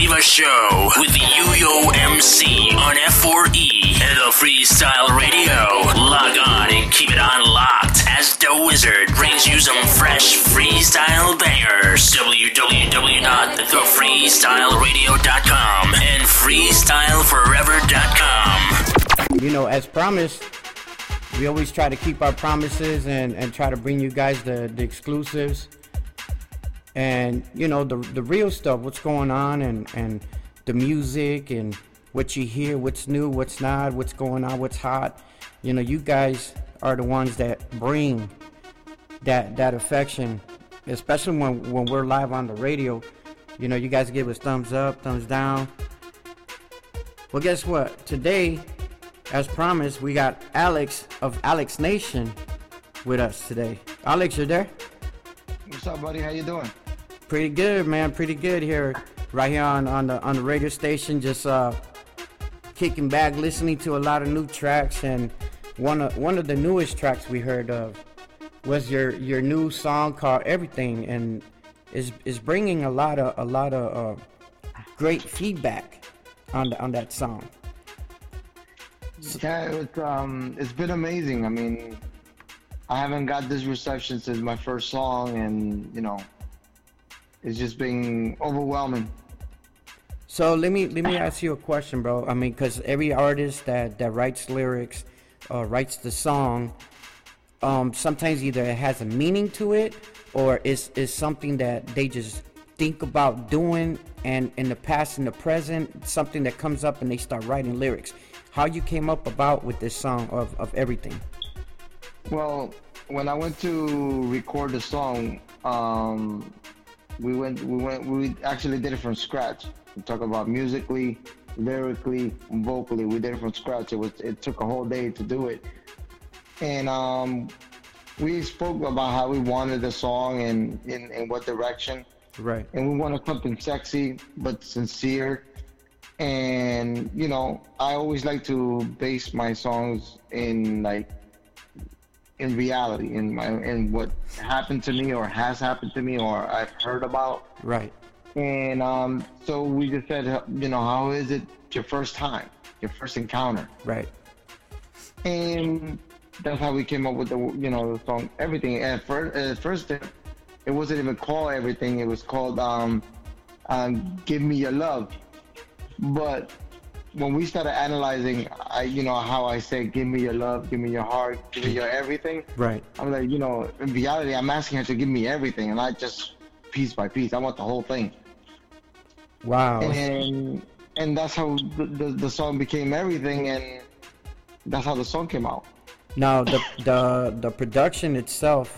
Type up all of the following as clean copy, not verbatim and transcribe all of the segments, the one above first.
Diva Show with the Yo MC on F4E and the Freestyle Radio. Log on and keep it on locked as the Wizard brings you some fresh freestyle bangers. www.thefreestyleradio.com and freestyleforever.com. You know, as promised, we always try to keep our promises and try to bring you guys the exclusives. And, you know, the real stuff, what's going on and the music and what you hear, what's new, what's not, what's going on, what's hot. You know, you guys are the ones that bring that affection, especially when we're live on the radio. You know, you guys give us thumbs up, thumbs down. Well, guess what? Today, as promised, we got Alex of Alex Nation with us today. Alex, you there? What's up, buddy? How you doing? Pretty good, man. Pretty good here, right here on the radio station. Just kicking back, listening to a lot of new tracks, and one of the newest tracks we heard of was your new song called Everything, and is bringing a lot of great feedback on that song. Yeah, it's been amazing. I mean, I haven't got this reception since my first song, and you know, it's just been overwhelming. So let me ask you a question, bro. I mean, because every artist that writes lyrics, writes the song, sometimes either it has a meaning to it, or is something that they just think about doing, and in the past and the present, something that comes up and they start writing lyrics. How you came up about with this song of Everything? Well, when I went to record the song, we actually did it from scratch. We talk about musically, lyrically, vocally. We did it from scratch. It took a whole day to do it, and we spoke about how we wanted the song and in what direction. Right. And we wanted something sexy but sincere. And you know, I always like to base my songs in reality, in what happened to me or has happened to me or I've heard about. Right. And so we just said, you know, how is it your first time, your first encounter? Right. And that's how we came up with the song Everything. At first it wasn't even called Everything. It was called Give Me Your Love. But when we started analyzing, how I said, give me your love, give me your heart, give me your everything. Right. I'm like, you know, in reality, I'm asking her to give me everything, and not just piece by piece. I want the whole thing. Wow. And that's how the song became Everything, and that's how the song came out. Now, the production itself,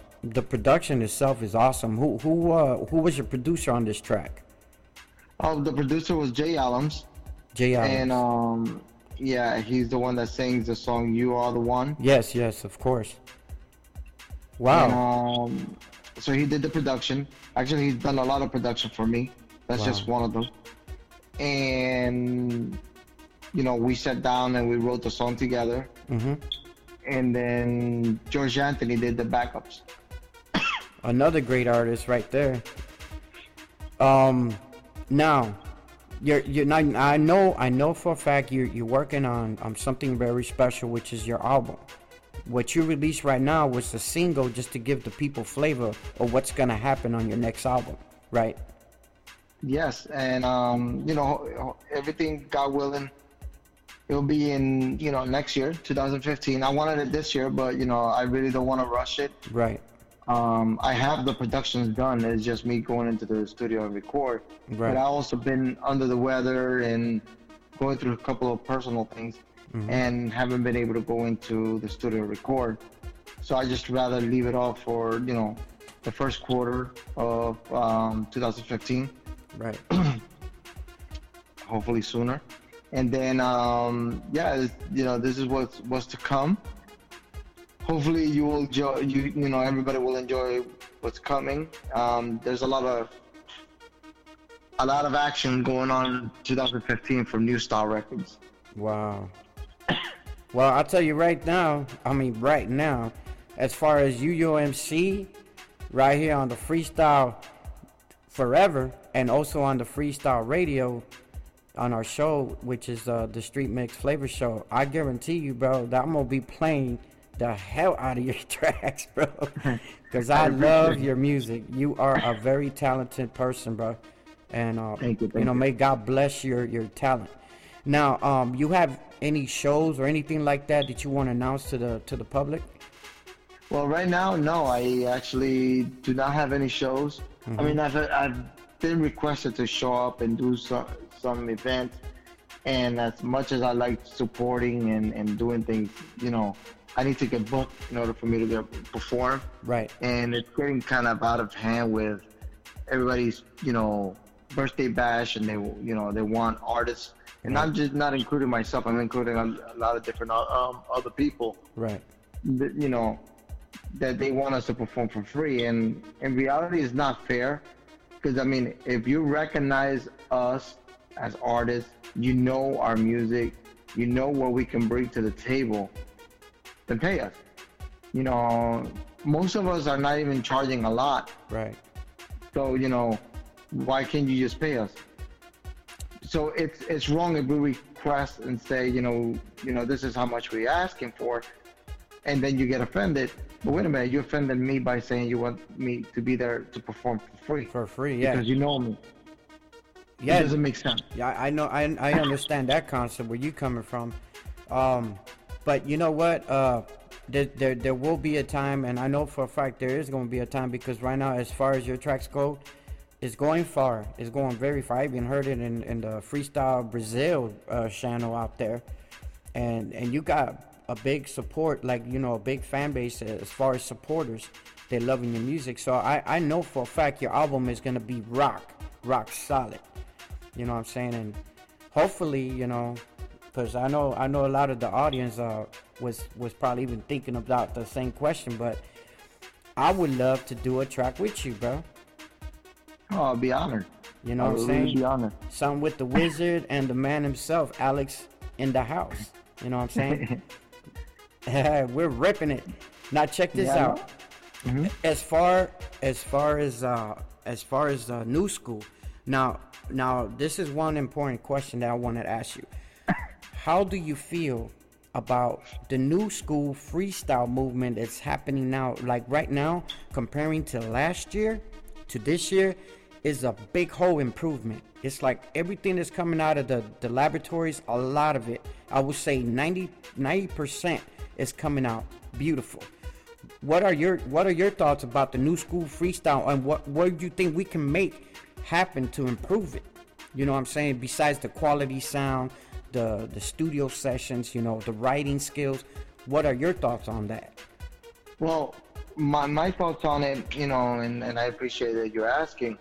is awesome. Who was your producer on this track? Oh, the producer was Jay Allums. Jay Allums. And yeah, he's the one that sings the song "You Are the One." Yes, of course. Wow. And, so he did the production. Actually, he's done a lot of production for me. That's just one of them. And you know, we sat down and we wrote the song together. Mm-hmm. And then George Anthony did the backups. Another great artist right there. Now, you're not. I know for a fact you're working on something very special, which is your album. What you released right now was a single just to give the people flavor of what's gonna happen on your next album, right? Yes, and you know, everything, God willing, it'll be in, you know, next year, 2015. I wanted it this year, but you know, I really don't want to rush it. Right. I have the productions done. It's just me going into the studio and record. Right. But I also been under the weather and going through a couple of personal things, and haven't been able to go into the studio and record. So I just rather leave it off for, you know, the first quarter of 2015. Right. Hopefully sooner. And then yeah, you know, this is what's to come. Hopefully you will enjoy, you know, everybody will enjoy what's coming. There's a lot of action going on in 2015 from New Style Records. Wow. Well, I'll tell you right now, as far as UMC, right here on the Freestyle Forever and also on the Freestyle Radio, on our show, which is the Street Mix Flavor Show. I guarantee you, bro, that I'm gonna be playing the hell out of your tracks, bro, because I love your music. You are a very talented person, bro, and Thank you. may God bless your talent. Now, you have any shows or anything like that you want to announce to the public? Well, right now, no, I actually do not have any shows. I mean, I've been requested to show up and do some events, and as much as I like supporting and doing things, I need to get booked in order for me to perform. Right. And it's getting kind of out of hand with everybody's, birthday bash, and they want artists. And I'm just not including myself. I'm including a lot of different other people. Right. That they want us to perform for free. And in reality, it's not fair. Because, I mean, if you recognize us as artists, our music, what we can bring to the table, then pay us. Most of us are not even charging a lot. Right. So, why can't you just pay us? So it's wrong if we request and say, this is how much we're asking for, and then you get offended. But wait a minute, you offended me by saying you want me to be there to perform for free. For free, yeah. Because you know me. Yeah. It doesn't make sense. Yeah, I know. I understand that concept where you coming from. But you know what? There will be a time, and I know for a fact there is going to be a time, because right now, as far as your tracks go, it's going far. It's going very far. I even heard it in the Freestyle Brazil channel out there, and you got a big support, a big fan base as far as supporters. They're loving your music. So I know for a fact your album is going to be rock solid. You know what I'm saying? And hopefully, because I know a lot of the audience was probably even thinking about the same question, but I would love to do a track with you, bro. Oh, I'll be honored. You know what I'm saying? Really be honored. Something with the wizard and the man himself, Alex, in the house. You know what I'm saying? We're ripping it. Now check this out. Mm-hmm. As far as new school. Now this is one important question that I wanted to ask you. How do you feel about the new school freestyle movement that's happening now? Like right now, comparing to last year to this year, is a big whole improvement. It's like everything that's coming out of the laboratories, a lot of it, I would say 90% is coming out beautiful. What are your thoughts about the new school freestyle, and what do you think we can make happen to improve it? You know what I'm saying? Besides the quality sound, the studio sessions, the writing skills, what are your thoughts on that? Well, my thoughts on it, and I appreciate that you're asking.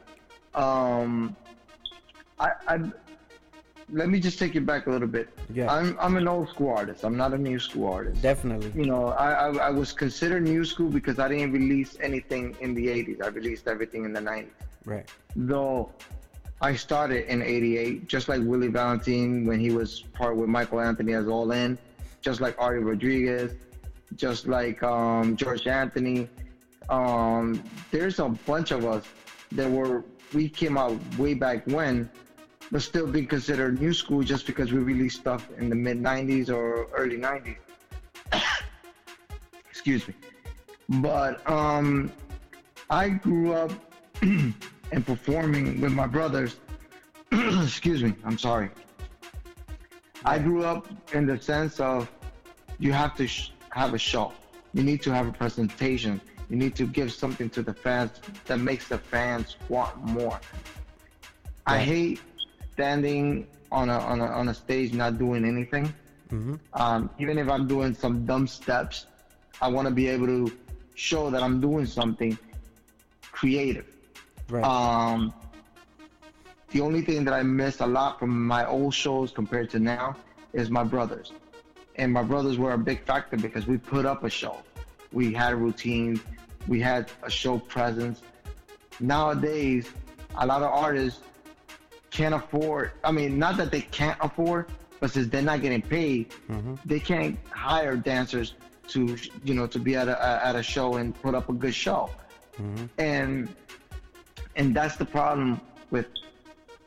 Let me just take you back a little bit. Yeah. I'm an old school artist. I'm not a new school artist. Definitely. I was considered new school because I didn't release anything in the 80s. I released everything in the 90s. Right. Though I started in 88, just like Willie Valentine when he was part with Michael Anthony as All In, just like Ari Rodriguez, just like George Anthony. There's a bunch of us that we came out way back when, but still being considered new school just because we released stuff in the mid 90s or early 90s. Excuse me. But I grew up and performing with my brothers. Excuse me, I'm sorry. I grew up in the sense of you have to have a show. You need to have a presentation. You need to give something to the fans that makes the fans want more. I hate standing on a stage not doing anything. Mm-hmm. Even if I'm doing some dumb steps, I want to be able to show that I'm doing something creative. Right. The only thing that I miss a lot from my old shows compared to now is my brothers. And my brothers were a big factor because we put up a show. We had routines. We had a show presence. Nowadays, a lot of artists can't afford, not that they can't afford, but since they're not getting paid, they can't hire dancers to be at a show and put up a good show. And that's the problem with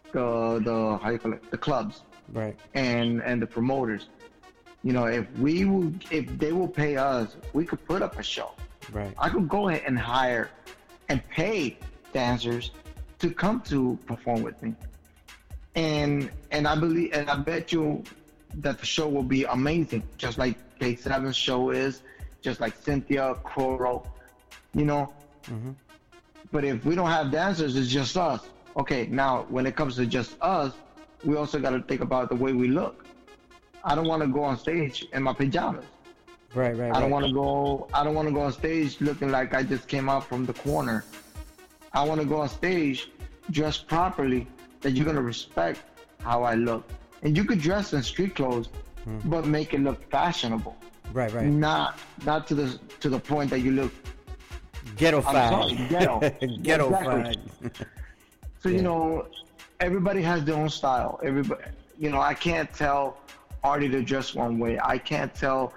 the how you call it, the clubs Right. and the promoters. If they will pay us, we could put up a show. Right. I could go ahead and hire and pay dancers to come to perform with me. And I believe, and I bet you that the show will be amazing, just like K7's show is, just like Cynthia, Coro, But if we don't have dancers, it's just us. Okay, now when it comes to just us, we also got to think about the way we look. I don't want to go on stage in my pajamas. Right. I don't want to go on stage looking like I just came out from the corner. I want to go on stage dressed properly, that you're gonna respect how I look. And you could dress in street clothes, but make it look fashionable. Right. Not to the point that you look Ghetto sorry, fag. ghetto. Ghetto Exactly. fag. So everybody has their own style. Everybody, I can't tell Artie to dress one way. I can't tell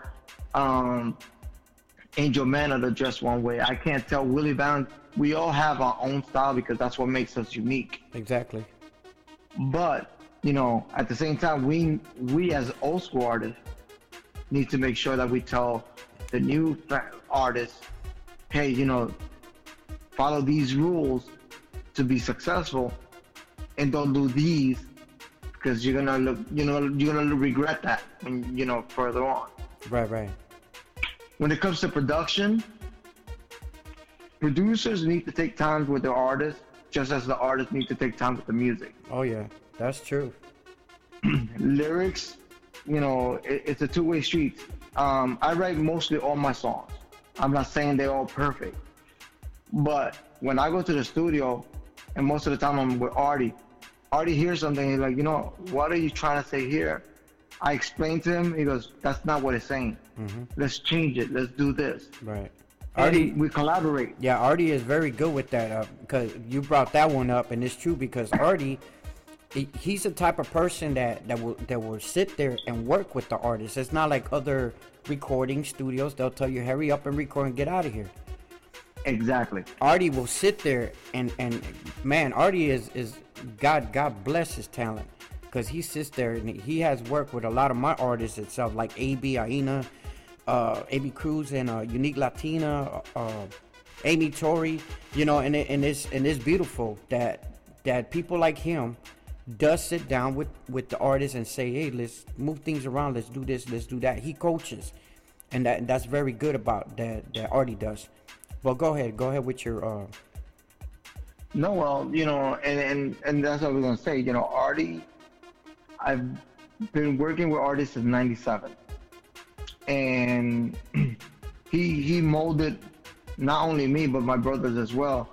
Angel Manna to dress one way. I can't tell Willie Van. We all have our own style because that's what makes us unique. Exactly. But at the same time, we as old school artists need to make sure that we tell the new artists, hey, follow these rules to be successful, and don't do these because you're gonna regret that when further on. Right. When it comes to production, producers need to take time with their artists, just as the artists need to take time with the music. Oh yeah, that's true. Lyrics, it's a two-way street. I write mostly all my songs. I'm not saying they're all perfect, but when I go to the studio, and most of the time I'm with Artie hears something, he's like, what are you trying to say here? I explain to him, he goes, that's not what it's saying. Let's change it. Let's do this. Right. Artie, we collaborate. Yeah, Artie is very good with that because you brought that one up, and it's true because Artie, he's the type of person that will sit there and work with the artist. It's not like other recording studios. They'll tell you, hurry up and record and get out of here. Exactly. Artie will sit there and man, Artie is God bless his talent, because he sits there and he has worked with a lot of my artists itself, like AB Aina, AB Cruz, and Unique Latina, Amy Tori, and it's beautiful that people like him does sit down with the artists and say, hey, let's move things around, let's do this, let's do that. He coaches, and that's very good about that Artie does. Well, go ahead with your No, well, and that's what I was gonna say. Artie, I've been working with Artie since '97, and he molded not only me but my brothers as well,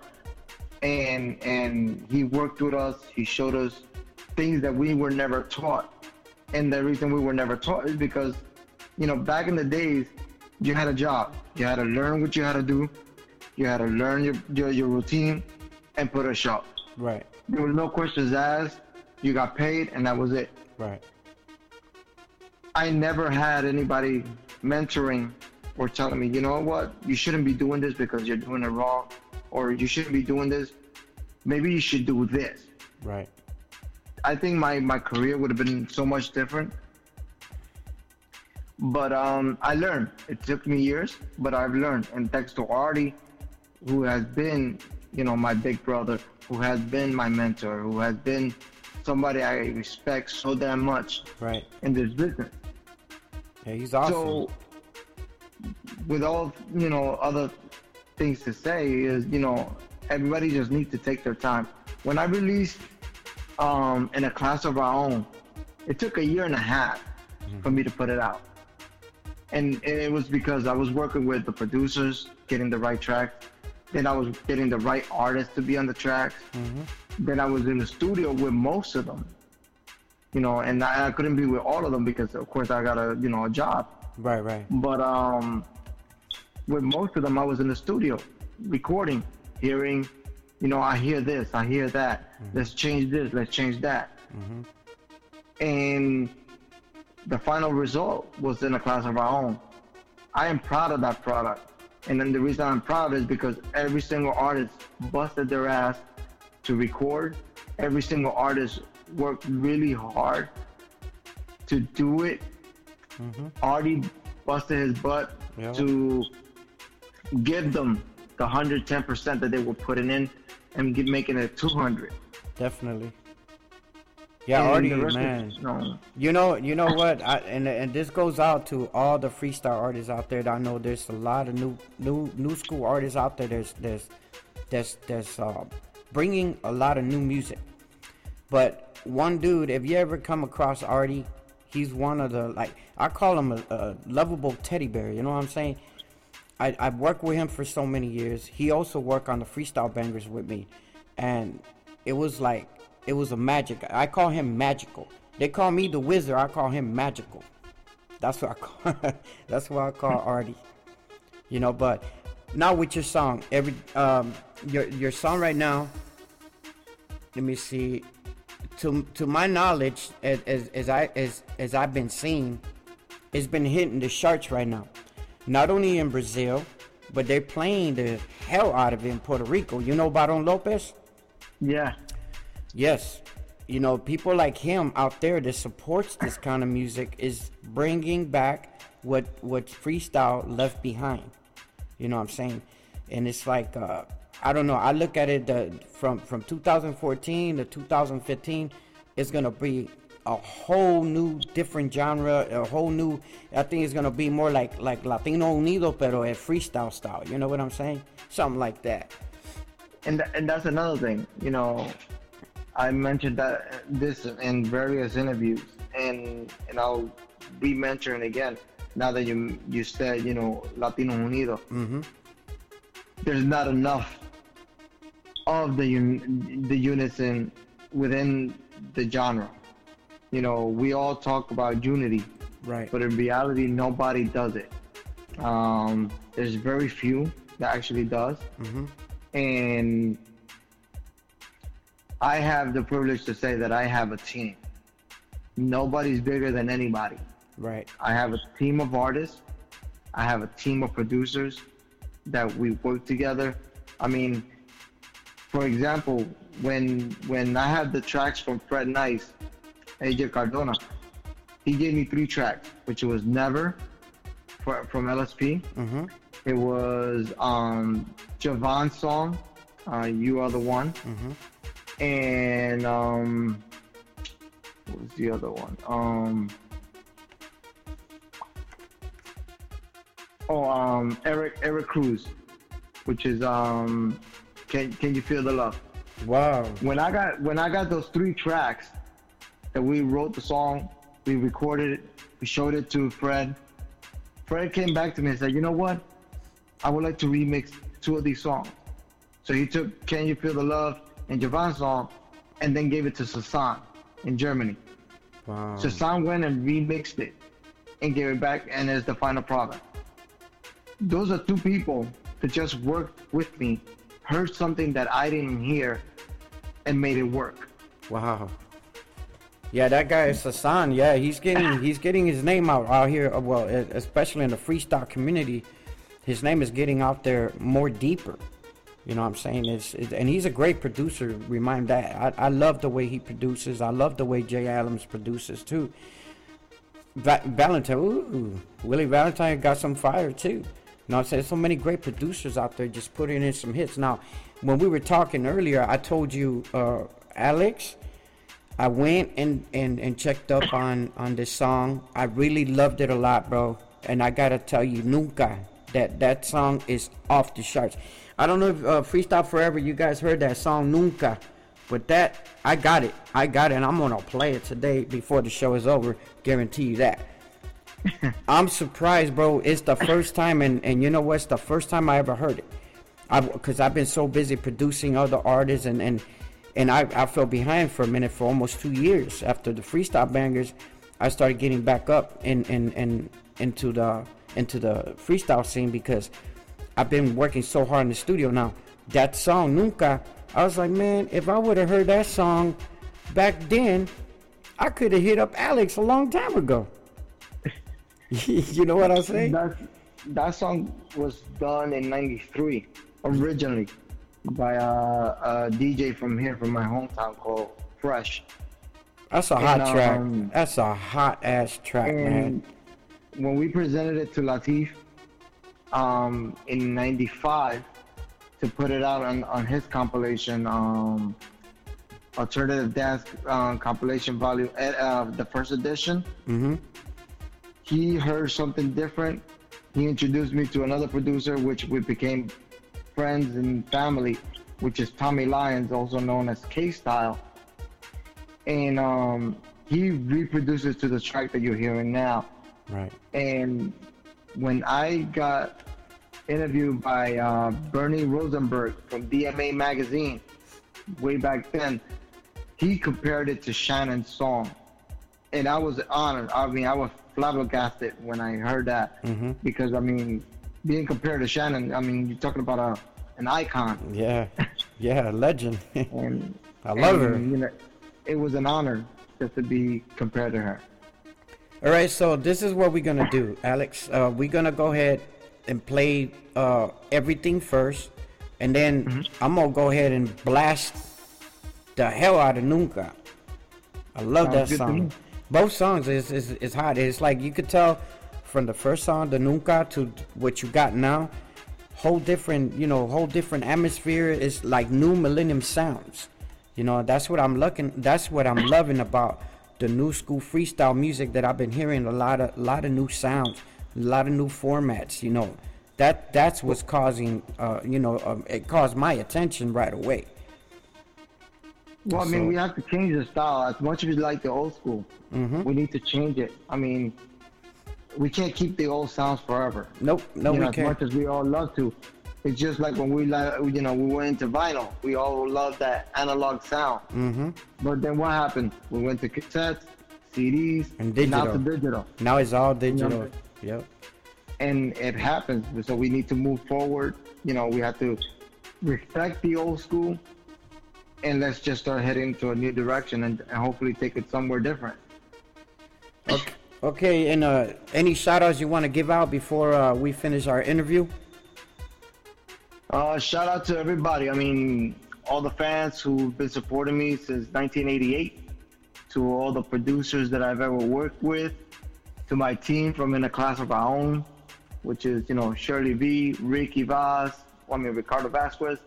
and he worked with us. He showed us things that we were never taught, and the reason we were never taught is because, back in the days, you had a job. You had to learn what you had to do. You had to learn your routine and put a show. right. There was no questions asked. You got paid, and that was it. Right. I never had anybody mentoring or telling me, you know what, you shouldn't be doing this because you're doing it wrong, or you shouldn't be doing this. Maybe you should do this. Right. I think my career would have been so much different. But I learned. It took me years, but I've learned. And thanks to Artie, who has been, my big brother, who has been my mentor, who has been somebody I respect so damn much Right. in this business. Yeah, he's awesome. So, with all, other things to say is, everybody just needs to take their time. When I released In a Class of Our Own, it took 1.5 years for me to put it out. And it was because I was working with the producers, getting the right tracks. Then I was getting the right artists to be on the tracks. Then I was in the studio with most of them. And I couldn't be with all of them because, of course, I got a job. Right. But with most of them, I was in the studio recording, hearing, I hear this, I hear that. Let's change this, let's change that. And the final result was In a Class of Our Own. I am proud of that product. And then the reason I'm proud is because every single artist busted their ass to record every single artist worked really hard to do it. Artie busted his butt to give them the 110% that they were putting in and making it 200. Definitely. Yeah, And Artie, the rest man. is, no. You know what? And this goes out to all the freestyle artists out there. That I know there's a lot of new school artists out there. There's bringing a lot of new music. But one dude, if you ever come across Artie, he's one of the, like, I call him a lovable teddy bear. You know what I'm saying? I've worked with him for so many years. He also worked on the freestyle bangers with me, and it was a magic. I call him magical. They call me the wizard. I call him magical. That's what I call Artie. You know, but now with your song, your song right now. Let me see. To my knowledge, as I've been seeing, it's been hitting the charts right now. Not only in Brazil, but they're playing the hell out of it in Puerto Rico. You know Baron Lopez? Yeah. Yes. You know, people like him out there that supports this kind of music is bringing back what freestyle left behind. You know what I'm saying? And it's like, I don't know. I look at it from 2014 to 2015, it's going to be a whole new different genre, a whole new, I think it's going to be more like Latino Unido, pero at freestyle style. You know what I'm saying? Something like that. And that's another thing, you know, I mentioned that this in various interviews, and I'll be mentioning again now that you said, you know, Latino Unido. There's not enough of the unison within the genre. You know, we all talk about unity, Right. but in reality, nobody does it. There's very few that actually does. And I have the privilege to say that I have a team. Nobody's bigger than anybody. Right. I have a team of artists. I have a team of producers that we work together. I mean, for example, when I had the tracks from Fred Nice, AJ Cardona, he gave me 3 tracks, which was Never from LSP. It was Javon's song, You Are the One. And what was the other one? Eric Cruz, which is Can You Feel the Love? Wow. When I got those 3 tracks, that we wrote the song, we recorded it, we showed it to Fred. Fred came back to me and said, you know what? I would like to remix 2 of these songs. So he took Can You Feel the Love and Javon's song and then gave it to Sasan in Germany. Wow. Sasan went and remixed it and gave it back, and it's the final product. Those are 2 people that just worked with me, heard something that I didn't hear, and made it work. Wow. Yeah, that guy is Sasan. Yeah, he's getting his name out here. Well, especially in the freestyle community, his name is getting out there more deeper. You know what I'm saying? And he's a great producer. Remind that. I love the way he produces. I love the way Jay Adams produces too. Valentine, Willie Valentine got some fire too. You know what I'm saying? So many great producers out there just putting in some hits. Now, when we were talking earlier, I told you, Alex, I went and checked up on this song. I really loved it a lot, bro. And I gotta tell you, Nunca, that song is off the charts. I don't know if Freestyle Forever, you guys heard that song, Nunca. But that, I got it, and I'm gonna play it today before the show is over. Guarantee you that. I'm surprised, bro. It's the first time, and you know what? It's the first time I ever heard it. Because I've been so busy producing other artists, and I fell behind for a minute for almost 2 years. After the Freestyle Bangers, I started getting back up into the freestyle scene because I've been working so hard in the studio now. That song, Nunca, I was like, man, if I would have heard that song back then, I could have hit up Alex a long time ago. You know what I'm saying? That song was done in '93 originally. by a DJ from here, from my hometown, called Fresh. That's a hot track. That's a hot ass track, man. When we presented it to Latif in '95 to put it out on his compilation, Alternative Dance compilation volume, the first edition, he heard something different. He introduced me to another producer, which we became friends and family, which is Tommy Lyons, also known as K-Style. And he reproduces to the track that you're hearing now. Right. And when I got interviewed by Bernie Rosenberg from DMA magazine way back then, he compared it to Shannon's song. And I was honored. I mean, I was flabbergasted when I heard that. Because, I mean, being compared to Shannon, I mean, you're talking about an icon. Yeah, yeah, a legend. And I love her. You know, it was an honor just to be compared to her. All right, so this is what we're gonna do, Alex. We're gonna go ahead and play everything first, and then I'm gonna go ahead and blast the hell out of Nunca. I love that song. Both songs is hot. It's like you could tell from the first song, the Nunca, to what you got now. Whole different atmosphere. It's like new millennium sounds. You know, that's what I'm loving about the new school freestyle music that I've been hearing. A lot of new sounds, a lot of new formats. You know, that's what's causing. It caused my attention right away. Well, I mean, we have to change the style. As much as we like the old school, we need to change it. I mean, we can't keep the old sounds forever. Nope, no, we as can't. As much as we all love to. It's just like when we went into vinyl. We all loved that analog sound. But then what happened? We went to cassettes, CDs, and digital. Now to digital. Now it's all digital. Yep. And it happens. So we need to move forward. You know, we have to respect the old school, and let's just start heading to a new direction and hopefully take it somewhere different. Okay, and any shout outs you want to give out before we finish our interview? Shout out to everybody. I mean, all the fans who've been supporting me since 1988, to all the producers that I've ever worked with, to my team from In a Class of Our Own, which is, Shirley V, Ricky Vaz, Ricardo Vasquez,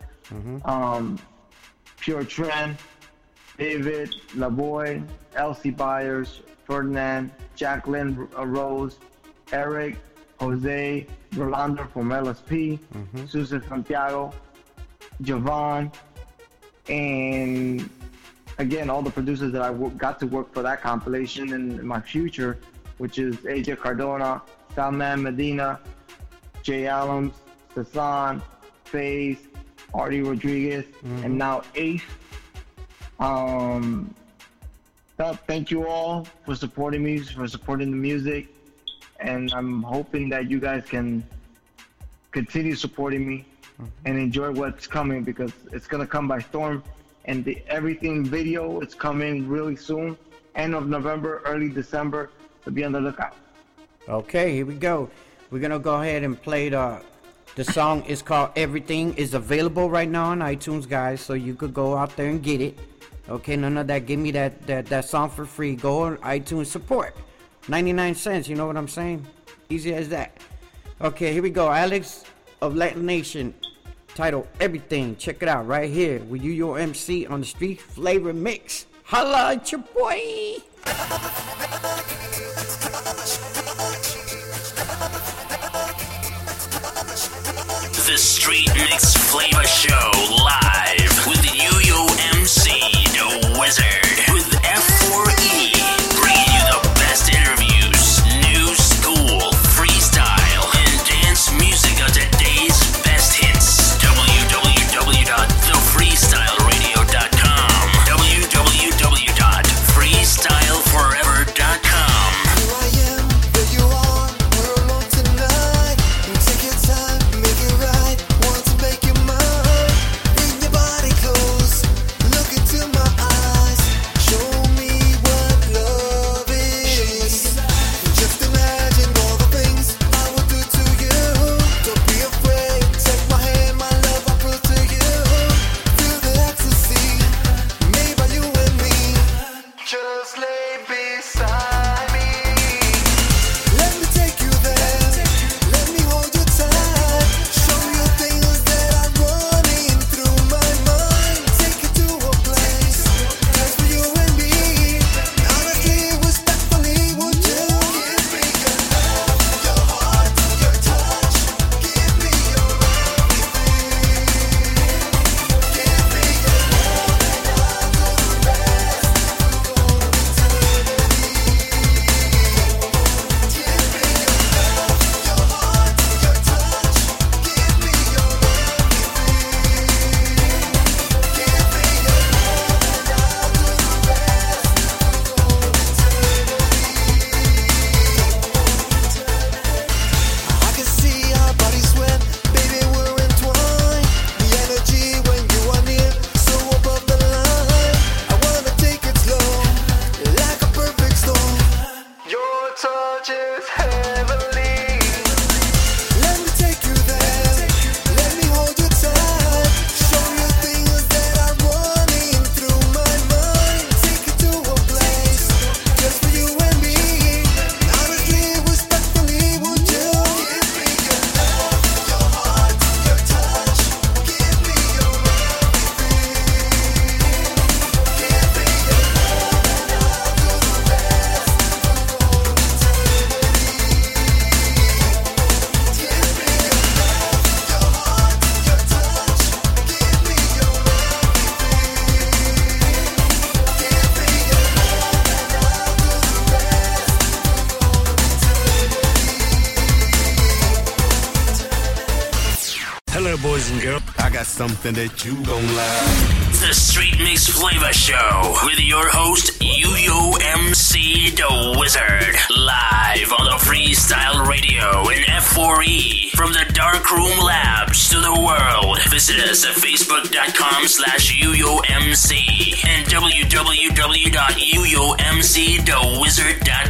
Pure Trend, David, Lavoy, Elsie Byers, Ferdinand, Jacqueline Rose, Eric, Jose, Rolando from LSP, Susan Santiago, Javon, and again, all the producers that I got to work for that compilation in my future, which is AJ Cardona, Salman Medina, Jay Allums, Sasan, FaZe, Artie Rodriguez, and now Ace. Thank you all for supporting me, for supporting the music. And I'm hoping that you guys can continue supporting me and enjoy what's coming, because it's going to come by storm. And the Everything video is coming really soon, end of November, early December, so be on the lookout. Okay, here we go. We're going to go ahead and play the song. Is called Everything. Is available right now on iTunes, guys, so you could go out there and get it. Okay, none of that. Give me that song for free. Go on iTunes, support. 99 cents, you know what I'm saying? Easy as that. Okay, here we go. Alex of Latin Nation, title Everything. Check it out right here with you, your MC on the Street Flavor Mix. Holla at your boy. The Street Mix Flavor Show live with Yo MC, the Wizard, with F4E, bringing you the best interviews, new school, freestyle, and dance music of today's best hits. www.thefreestyleradio.com, www.freestyleforever.com. Bring your body close, look into my eyes. girl, I got something that you gon' like. The Street Mix Flavor Show with your host, Yo MC The Wizard. Live on the Freestyle Radio in F4E. From the Darkroom Labs to the world. Visit us at facebook.com/UYOMC and www.UYOMCTheWizard.com.